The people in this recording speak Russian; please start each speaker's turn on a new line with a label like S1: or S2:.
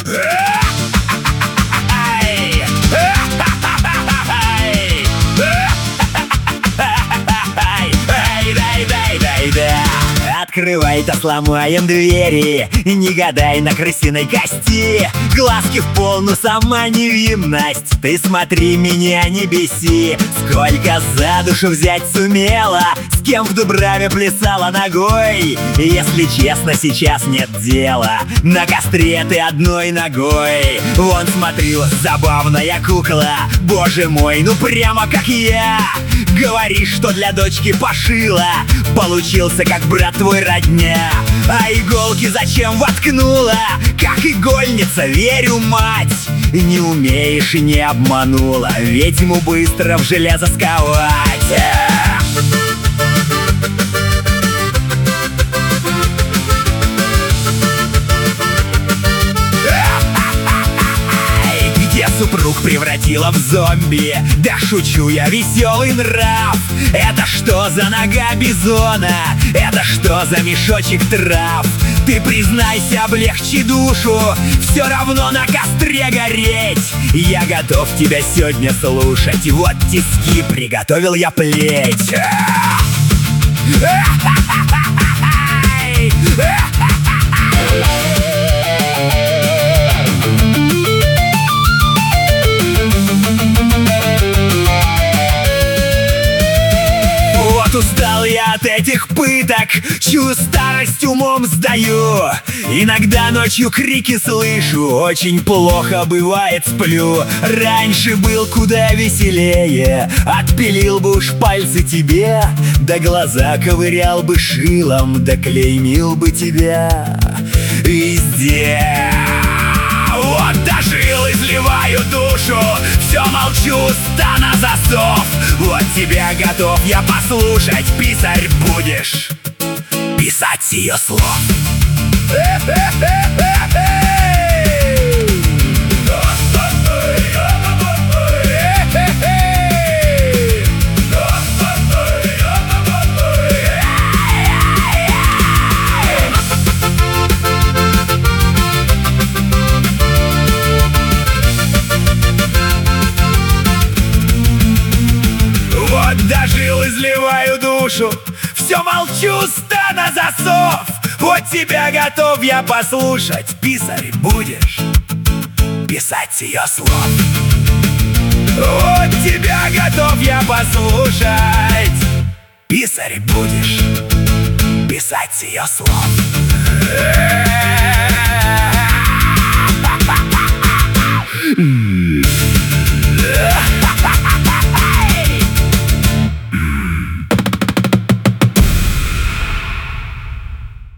S1: Открывай-то, сломаем двери, не гадай на крысиной кости. Глазки в пол, ну сама невинность. Ты смотри, меня не беси. Сколько за душу взять сумела, с кем в Дубраве плясала ногой. Если честно, сейчас нет дела, на костре ты одной ногой. Вон смотри, забавная кукла, боже мой, ну прямо как я. Говоришь, что для дочки пошила, получился как брат твой родня. А иголки зачем воткнула, как игольница, верю, мать. Не умеешь и не обманула, ведьму быстро в железо сковать. Супруг превратила в зомби, да шучу я, веселый нрав. Это что за нога бизона? Это что за мешочек трав? Ты признайся, облегчи душу, все равно на костре гореть. Я готов тебя сегодня слушать, вот тиски приготовил я плеть. Устал я от этих пыток, чью старость умом сдаю. Иногда ночью крики слышу, очень плохо бывает сплю. Раньше был куда веселее, отпилил бы уж пальцы тебе, да глаза ковырял бы шилом, да клеймил бы тебя везде. Вот дожил, изливаю душу, все молчу, ста на засов. Вот тебя готов я послушать, писарь будешь писать с ее слов. Дожил, изливаю душу, все молчу, ста на засов. Вот тебя готов я послушать, писарь будешь писать с ее слов. Вот тебя готов я послушать, писарь будешь писать с ее слов.